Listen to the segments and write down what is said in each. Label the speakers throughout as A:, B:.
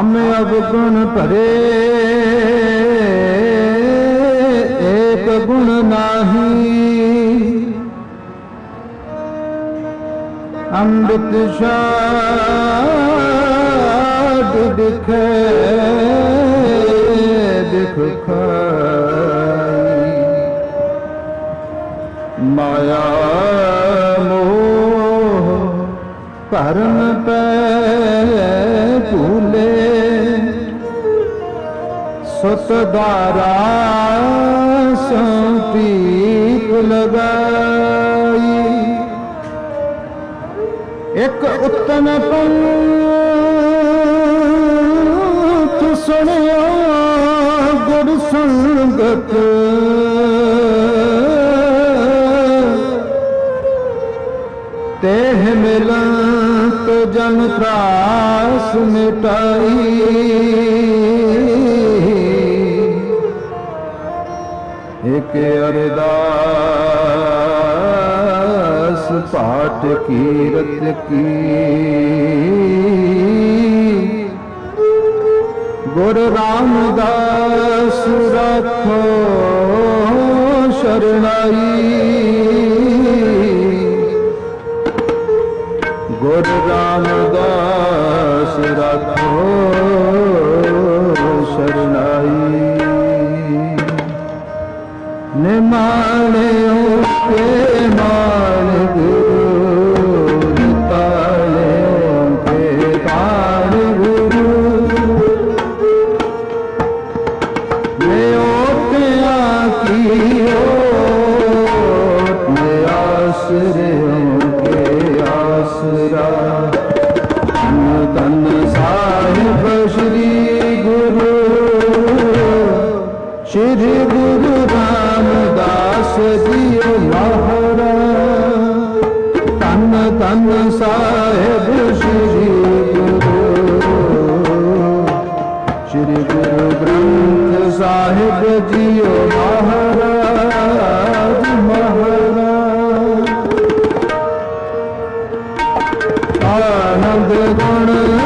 A: हम अवगुण भरे एक गुण नाही, अमृत शाद दिखे दिख खाई, माया मोह भरम पे भूले, सुत द्वारा संपीप लगाई। एक उत्तम पंथ सुनियो गुर संगत, तेह मिलत जन त्रास मिटाई। एक अरदास पाठ कीरत की, गुरु रामदास रखो शरणाई। गुरु रामदास रखो शरणाई। निमाने के मान गुरु, निताने के तान गुरु, मैं ओटिया की ओट में आश्रयों के आसरा। धन साहिब श्री गुरु, श्री गुरु रामदास जियो महाराज। धन धन साहिब श्री गुरु, श्री गुरु ग्रंथ साहिब जियो महाराज महाराज। आनंद गुण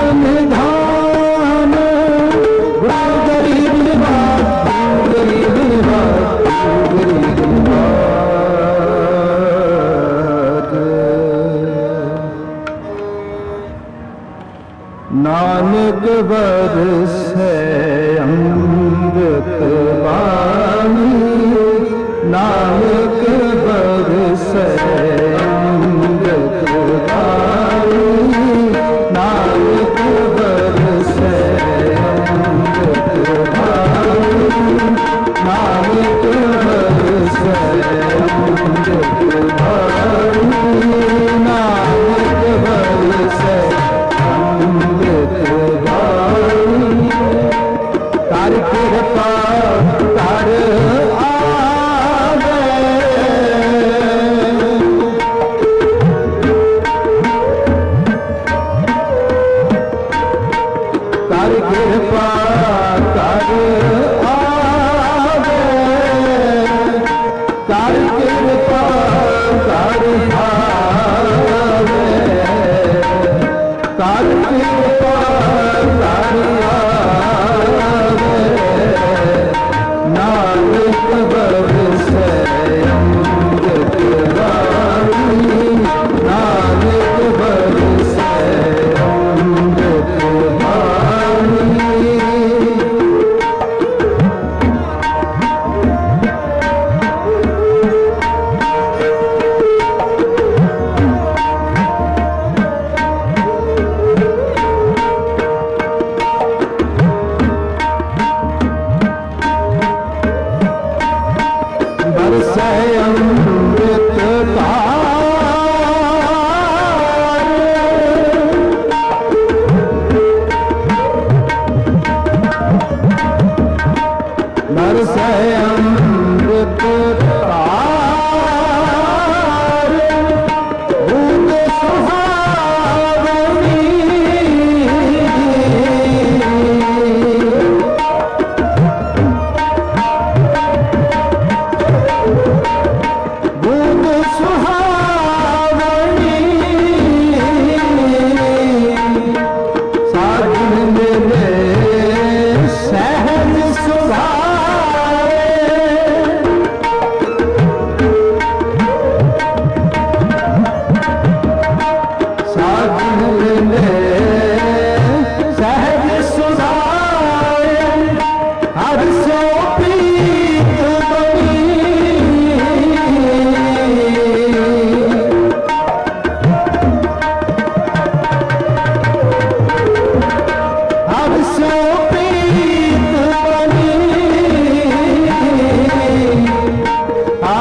A: निधान गुरु गरीब निवास, गरीब निवास, गरीब निवास। नानक बरसै अमृत वाणी, नानक बरसै अमृत वाणी, नानक बरसै अमृत वाणी, नानक बरसै अमृत वाणी, नानक बरसै अमृत वाणी। कर कृपा कर आवे, कर कृपा कर आवे, कर कृपा कर आवे, कर कृपा कर आवे। नानक बरसै अमृत वाणी, नानक बरसै अमृत वाणी।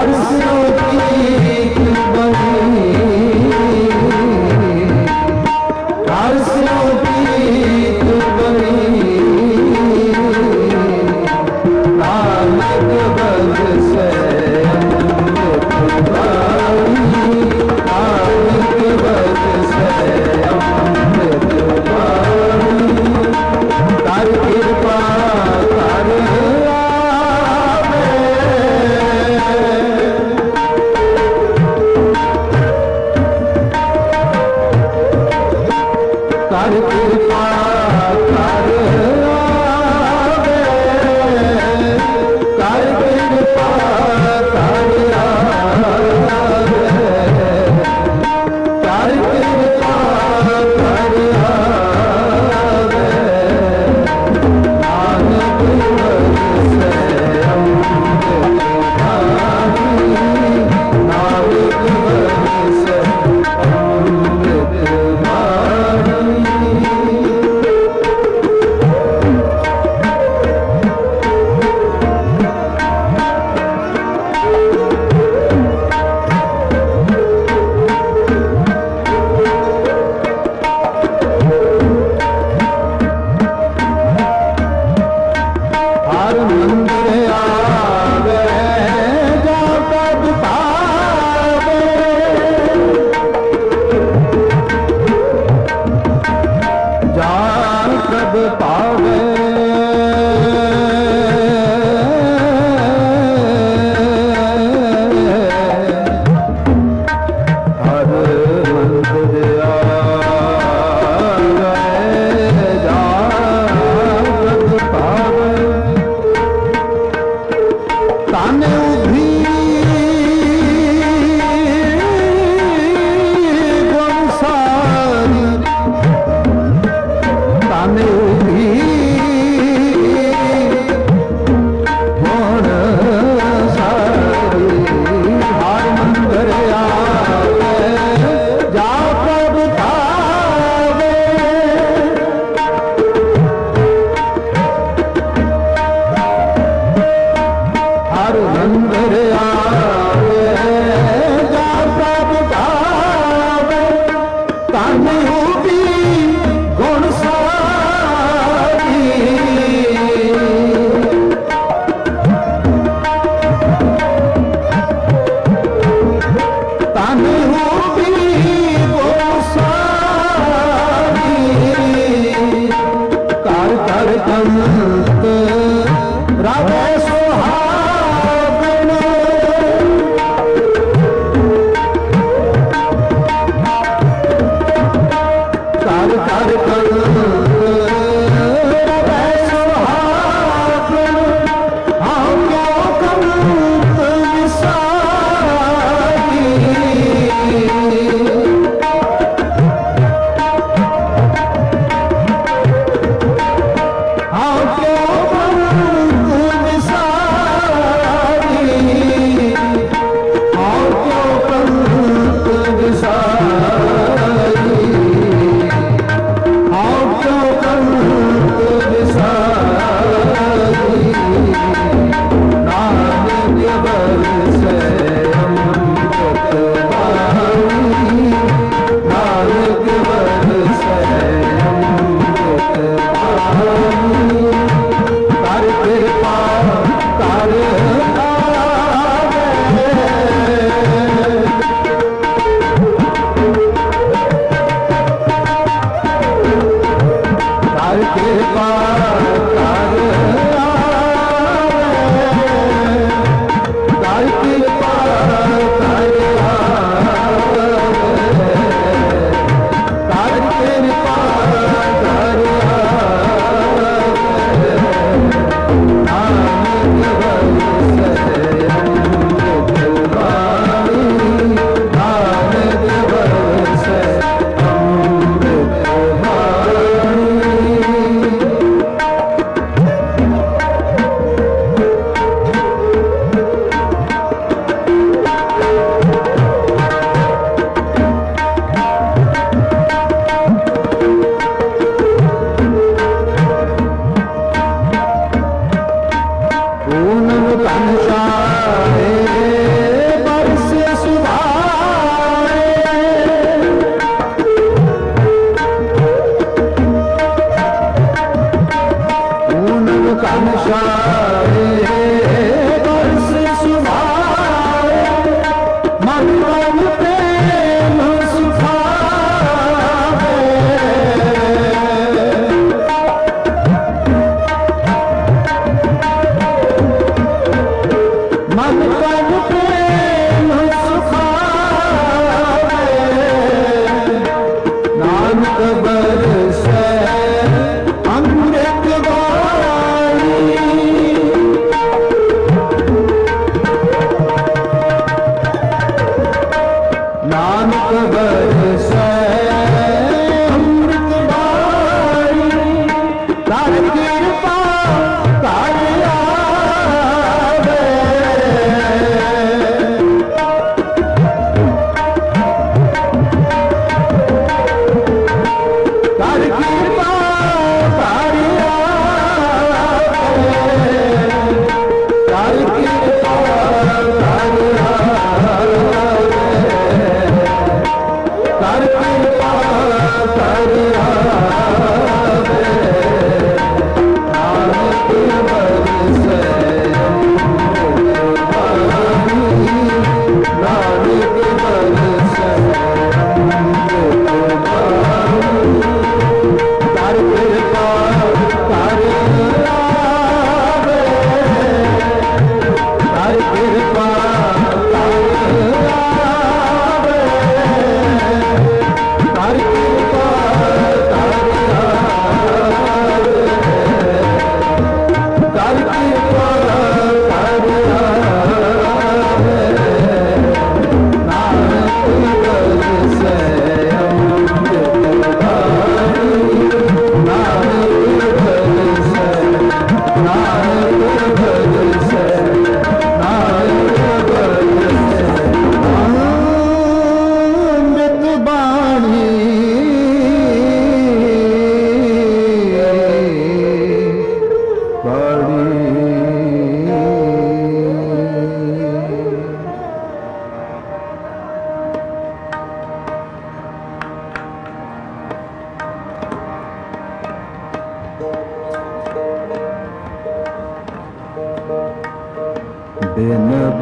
A: नानक बरसै अमृत वाणी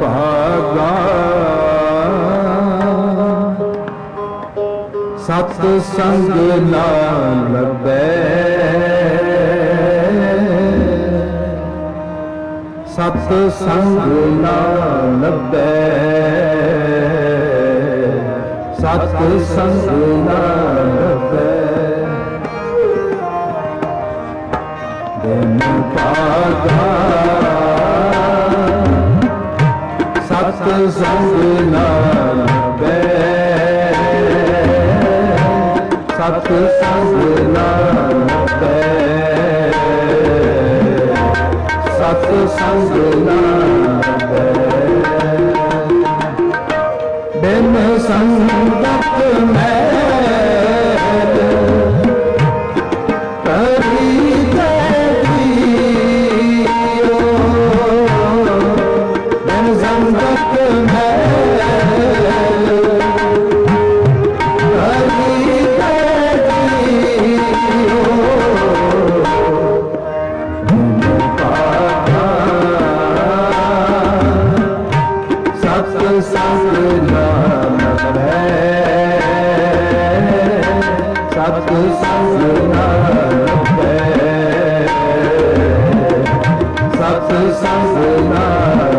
A: ਭਾਗਾ ਸਤ ਸੰਗ ਨਾਲ ਲੱਭੈ ਸਤ ਸੰਗ ਨਾਲ ਲੱਭੈ ਸਤ ਸੰਗ ਨਾਲ ਲੱਭੈ ਦਿਨ ਭਾਗਾ ਸਤ ਸੰਗ ਨਾਲ ਲੱਭੈ ਸਤ ਸੰਗ ਨਾਲ ਲੱਭੈ ਸਤ ਸੰਗ ਨਾਲ ਲੱਭੈ ਬਿਨ ਸੰਗਤ ਮੈਲ ਕਰੀ ਜੀਓ ਬਿਨ ਸੰਗਤ ਮੈਲ ਸੰਗ ਨਾਲ ਲੱਭੈ ਸਤ ਸੰਗ ਨਾਲ ਲੱਭੈ ਸਤ ਸੰਗ ਨਾਲ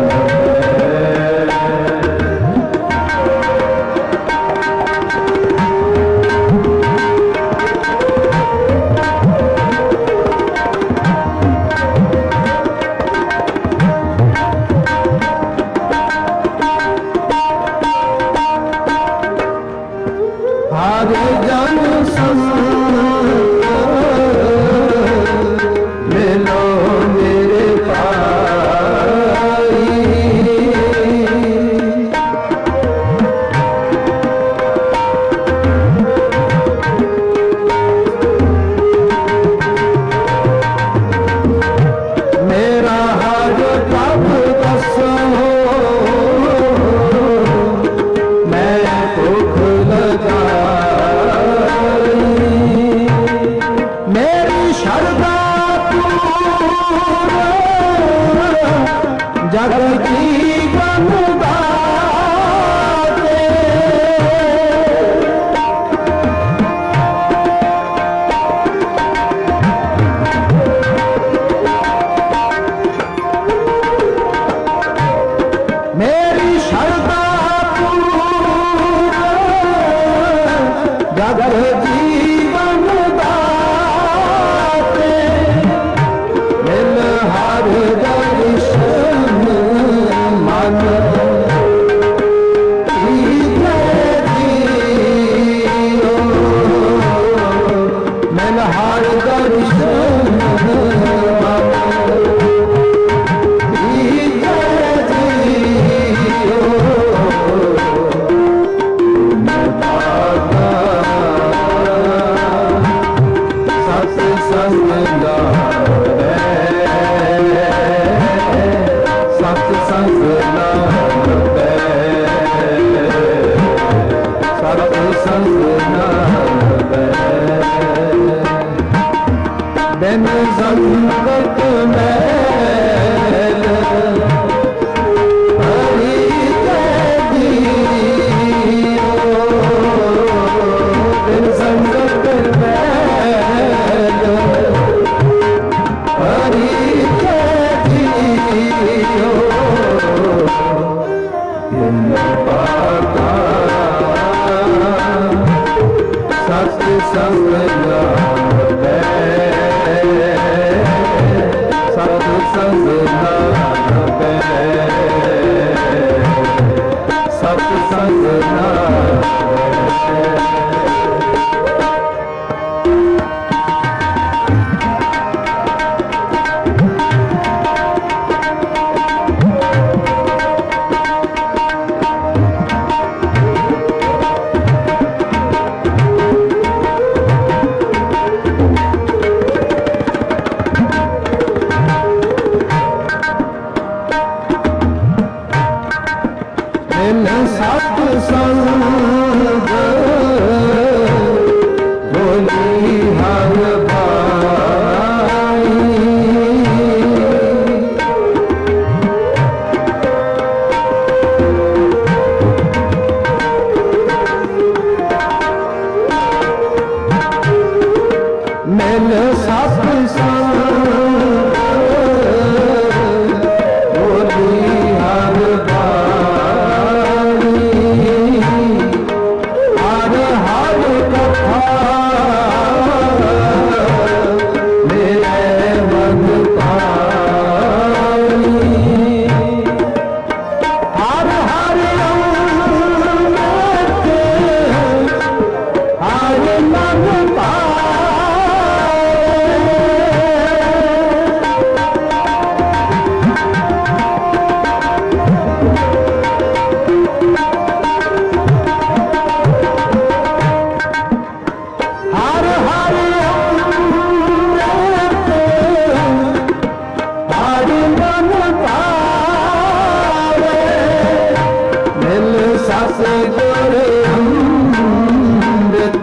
A: सतगुर अमृत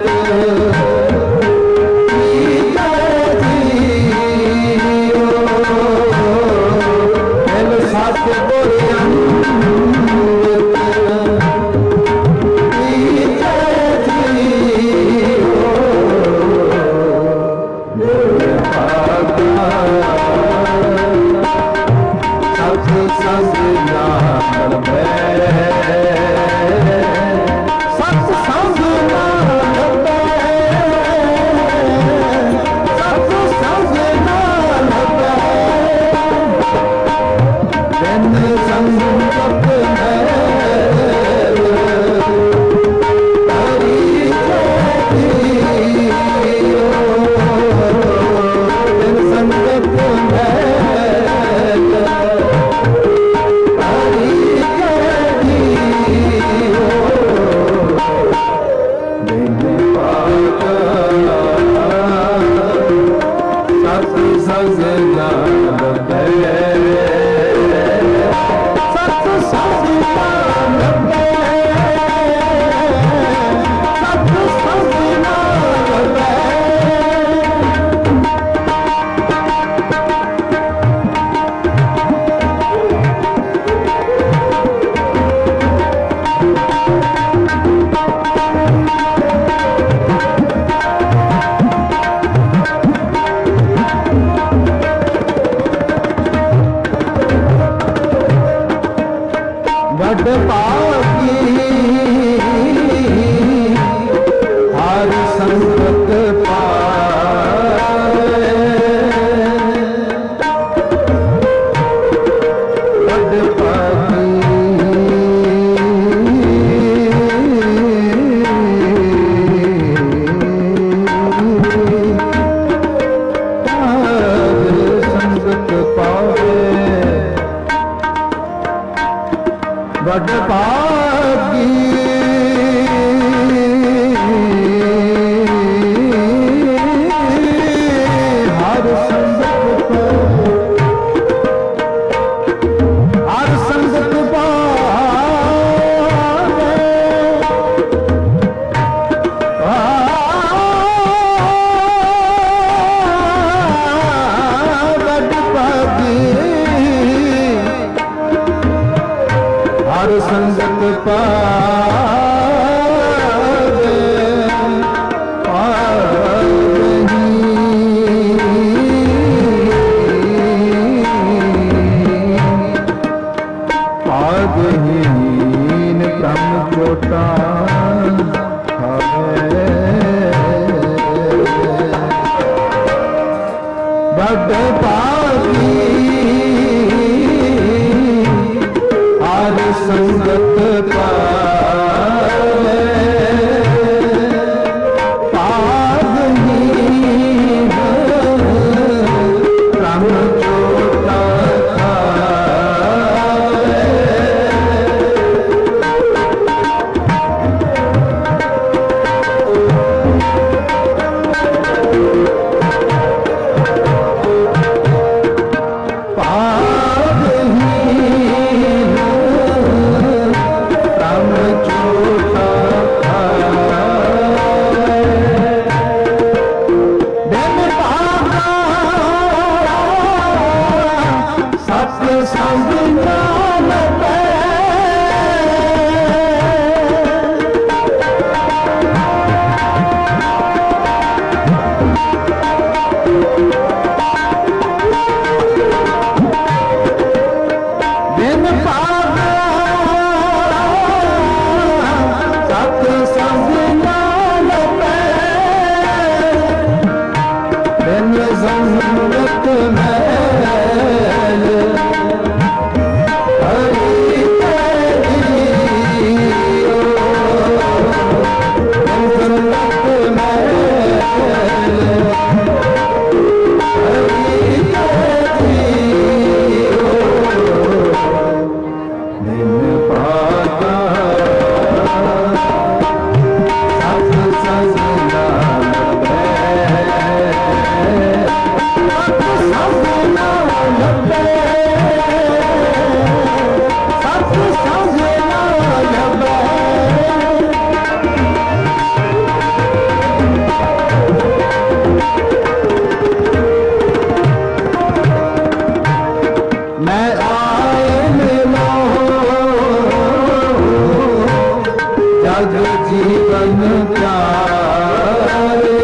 A: जग जीवन प्यारे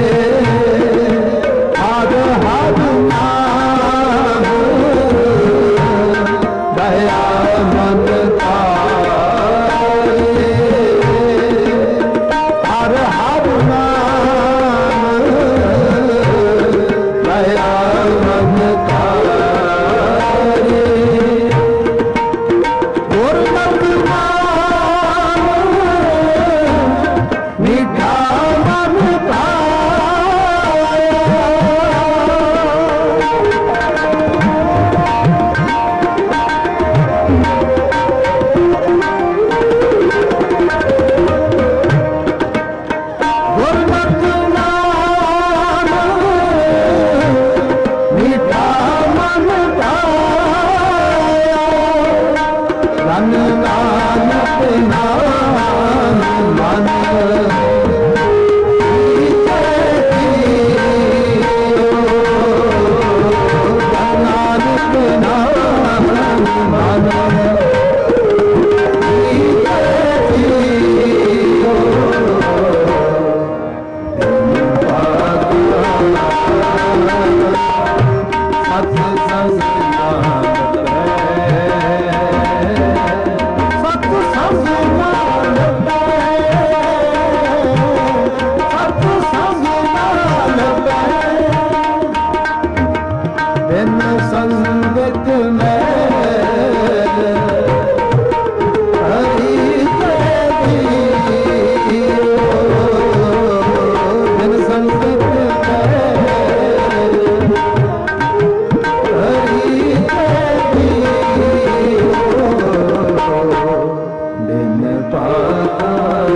A: हर हर नाम दया मन तारे हर हर नाम दया मन तारे गुरमत नाम मीठा मन गुरमत नाम मीठा मन पाया धन नानक नाम मन नानक नाम मन बिन संगत में हरि बिन संगत में हरि बिन पाता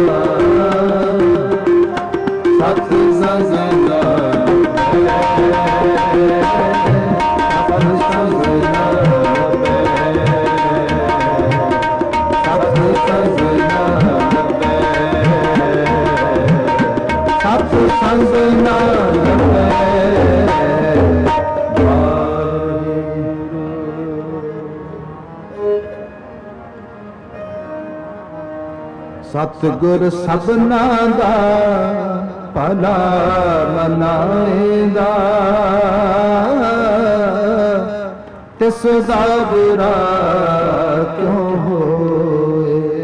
A: सत सजना सतगुर सबना दा भला मनाएंदा तिस दा बुरा क्यों होए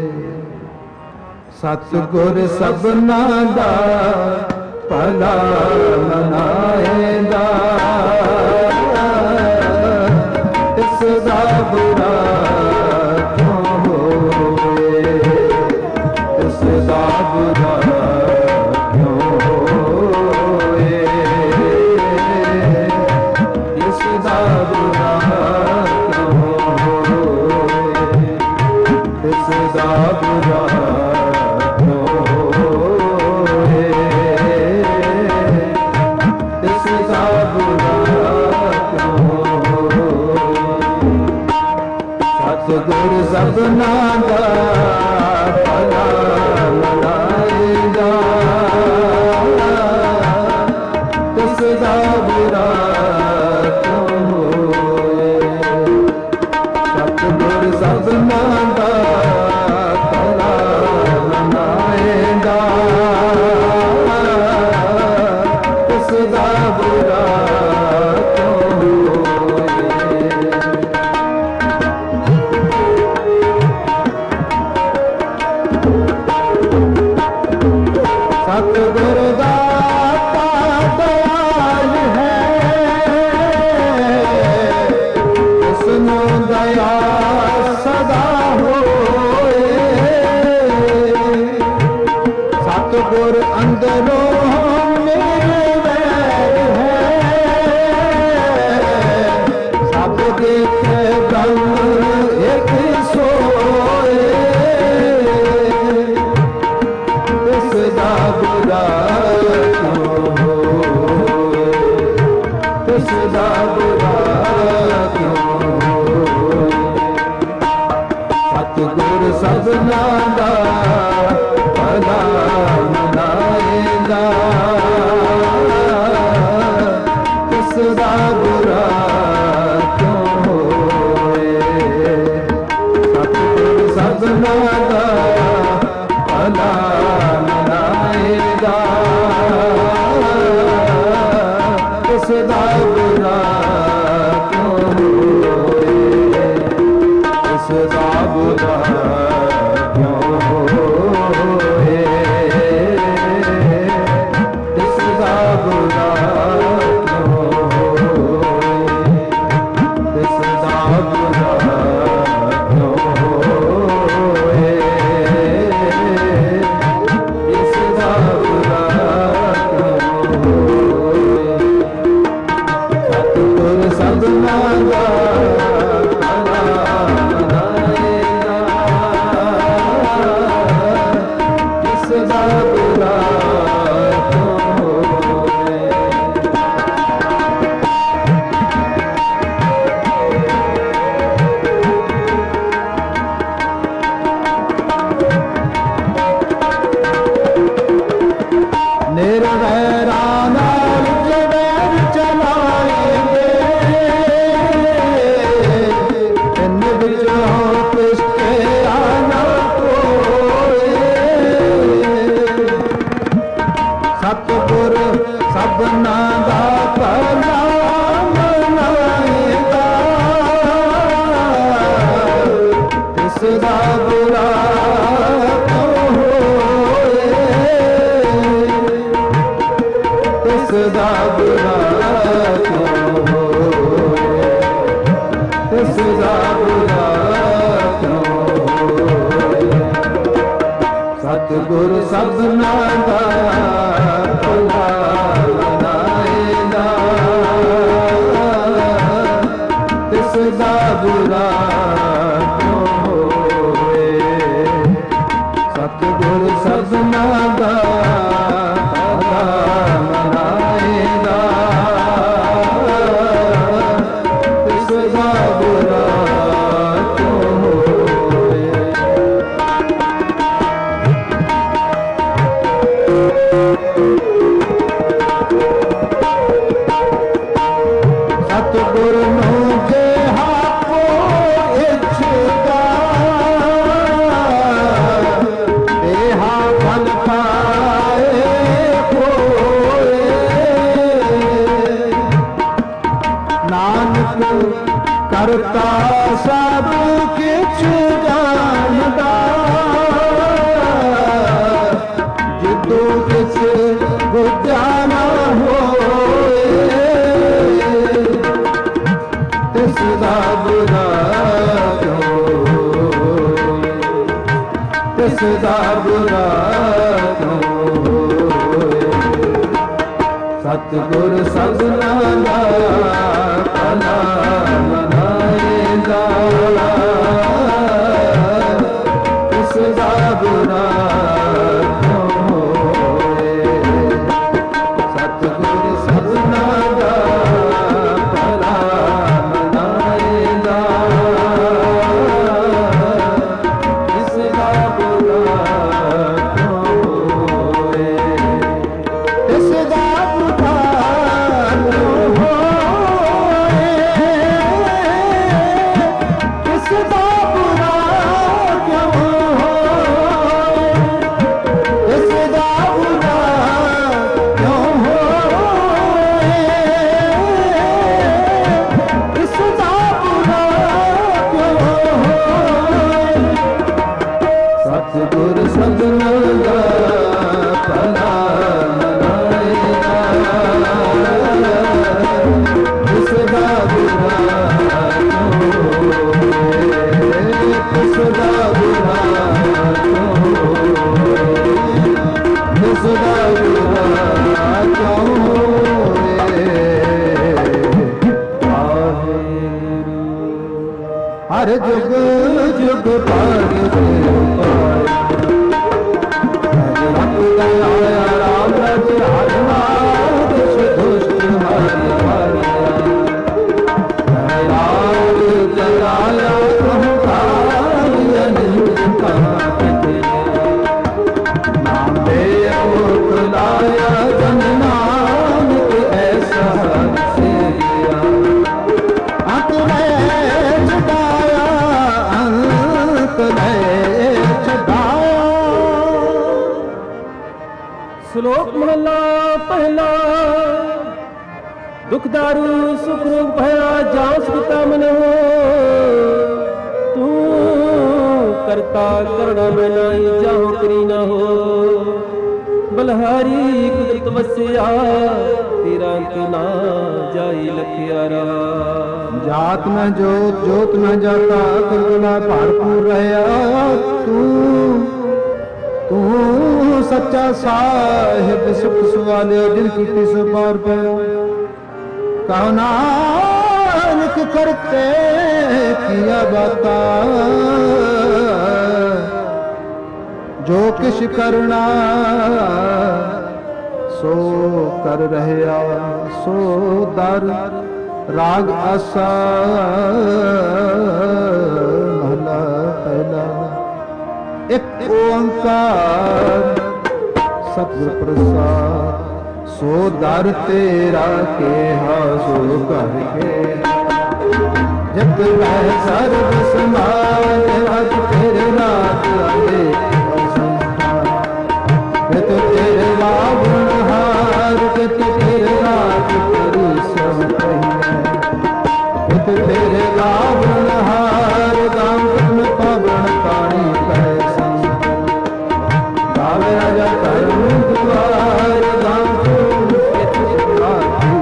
A: सतगुर सबना दा भला मनाएंदा तिस दा बुरा क्यों होए तिस दा बुरा क्यों होए तिस दा बुरा क्यों होए तिस दा बुरा क्यों होए तिस दा बुरा क्यों होए सतगुर सबना दा भला मनाएंदा तिस दा बुरा क्यों होए सतगुर सबना दा भला मनाएंदा तिस दा बुरा क्यों होए सतगुर दाता दयाल है इसनु दया सदा होए सतगुर अंदरों मेरे वैर है सब देखे ब्रह्म एक सोए तिस दा बुरा क्यों होए तिस दा बुरा क्यों होए सतगुर सबना दा भला मनाएंदा ਸਤਿਗੁਰ ਸਭਨਾ ਦਾ ਭਲਾ ਬਣਾਏਗਾ, ਤਿਸ ਦਾ ਬੁਰਾ ਕਿਉਂ ਹੋਵੇ। ਸਤਿਗੁਰ ਸਭਨਾ ਦਾ ਭਲਾ ਬਣਾਏਗਾ, ਤਿਸ ਦਾ ਬੁਰਾ ਕਿਉਂ ਹੋਵੇ। ਸਤਿਗੁਰ ਨੂੰ ਜਿਹਾ ਕੋਈ ਇੱਛਦਾ, ਦੇਹਾ ਫਲ ਪਾਏ ਕੋਏ। ਨਾਨਕ ਕਰਤਾ ਸਭ ਕਿਛ ਜਾਣਦਾ, ਜਿਦੋ ਕਿਛ ਬੁਝਾ ਨਾ ਹੋਏ। ਤਿਸ ਦਾ ਬੁਰਾ ਕਿਉਂ ਹੋਏ, ਤਿਸ ਦਾ ਬੁਰਾ ਕਿਉਂ ਹੋਏ। ਸਤਿਗੁਰ ਸਭਨਾ ਦਾ ਭਲਾ ਬਣਾਏਗਾ, ਤਿਸ ਦਾ ਬੁਰਾ ਕਿਉਂ ਹੋਏ। ਸਤਿਗੁਰ ਸਭਨਾ ਦਾ ਭਲਾ ਬਣਾਏਗਾ, ਤਿਸ ਦਾ ਬੁਰਾ ਕਿਉਂ ਹੋਏ। ਤਿਸ ਦਾ ਬੁਰਾ ਕਿਉਂ ਹੋਏ, ਤਿਸ ਦਾ ਬੁਰਾ ਕਿਉਂ ਹੋਏ। ਤਿਸ ਦਾ ਬੁਰਾ ਕਿਉਂ ਹੋਏ, ਤਿਸ ਦਾ ਬੁਰਾ ਕਿਉਂ ਹੋਏ। ਸਤਿਗੁਰ ਸਭਨਾ ਦਾ ਭਲਾ ਬਣਾਏਗਾ, ਤਿਸ ਦਾ ਬੁਰਾ ਕਿਉਂ ਹੋਏ। ਤਿਸ ਦਾ ਬੁਰਾ ਕਿਉਂ ਹੋਏ, ਤਿਸ ਦਾ ਬੁਰਾ ਕਿਉਂ ਹੋਏ। ਵਾਹਿਗੁਰੂ ਹਰ ਜੁਗ ਜੁਗ ਭਾਗਿ ਪਾਇਆ, ਰਬ ਦਇਆ ਰਾਮ ਰਜ ਰਾਜਨਾ, ਦੁਸ਼ ਦੁਸ਼ਟ ਮਾਰਿ ਮਾਰਿਆ। ਰਾਜ ਜਲਾਇਆ ਕਹੂੰ ਕਾਰਿ ਅਨੰਤ ਕਾਤੇ, ਨਾਮ ਦੇ ਅਮੁਖ ਲਾਇਆ ਜਨ ਨਾਨਕ ਐਸਾ ਰਸਿਆ। ਅੰਤ ਲੈ ਛਡਾਇਆ, ਅੰਤ ਲੈ ਛਡਾਇਆ।
B: ਸ਼ਲੋਕ ਮਹਲਾ ਪਹਿਲਾ। ਦੁਖ ਦਾਰੂ ਸੁਖ ਰੋਗ ਭਇਆ, ਜਾਂ ਸੁਖਤਾ ਮਨ ਹੋ। ਤੂੰ ਕਰਤਾ ਕਰਣਾ ਮੈਂ ਨਾਹੀ, ਜਾਹੋ ਕਰੀ ਨਾ ਹੋ। ਬਲਹਾਰੀ ਕੁਦਰਤ ਵਸਿਆ, ਤੇਰਾ ਅੰਤ ਨਾ ਜਾਈ ਲਖਿਆਰਾ।
A: ਜਾਤ ਨ ਜੋਤ ਜੋਤ ਨ ਜਾਤਾ, ਕਰੁਣਾ ਭਰਪੂਰ ਰਹਿਆ। ਤੂੰ ਸੱਚਾ ਸਾਹਿਬ ਸੁਖ ਸੁਆਲਿਆ, ਜਿਨ ਕੀਤੀ ਸੋ ਪਾਰ ਪਿਆ। ਕਹੋ ਨਾਨਕ ਕਰਤੇ ਕੀਆ ਬਾਤਾ, ਜੋ ਕਿਛ ਕਰਨਾ ਸੋ ਕਰ ਰਹਿਆ। ਸੋ ਦਰ ਰਾਗ ਆਸਾ ਮਹਲਾ ਪਹਿਲਾ। ਇੱਕ ਓੰਕਾਰ ਸਤਿਗੁਰ ਪ੍ਰਸਾਦ, ਸੋ ਦਰ ਤੇਰਾ ਕੇਹਾ ਸੋ ਕਰ ਕੇ। ਜਗ ਮੈਂ ਸਰਬ ਸਮਾਨ, ਅਜ ਤੇਰੇ ਨਾਥ ਆਏ ਸੰਸਾਰ। ਨਿਤ ਤੇਰੇ ਲਾਵਣ ਹਾਰ, ਨਿਤ ਤੇਰੇ ਰਾਤ ਕਰੀ ਸਭ ਕਹੀਐ। ਨਿਤ ਤੇਰੇ ਲਾਵਣ ਹਾਰ, ਗਾਮ ਤਨ ਪਾਵਨ ਪਾਣੀ ਪੈ ਸੰਸਾਰ। ਗਾਵੇ ਰਾਜਾ ਧਰਮ ਦੁਆਰ, ਗਾਮ ਤੂੰ ਕਿਤ ਸੁਖਾਤੀ।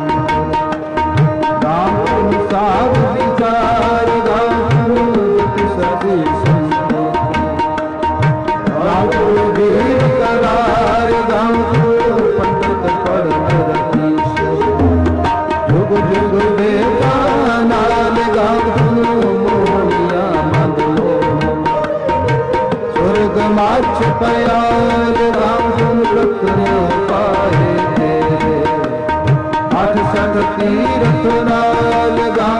A: ਗਾਮ ਤੂੰ ਸਾਧ ਵਿਚਾਰ, ਗਾਮ ਤੂੰ ਜਿਤ ਸਦੀ ਸੰਤੋਖੀ। ਗਾਮ ਤੂੰ ਪਛ ਪਿਆਲ ਰਾਮ ਗੁਣ ਰਤਨਿ ਪਾਏ ਤੇ ਅਠ ਸਠ ਤੀਰਥ ਨਾਲ ਗਾ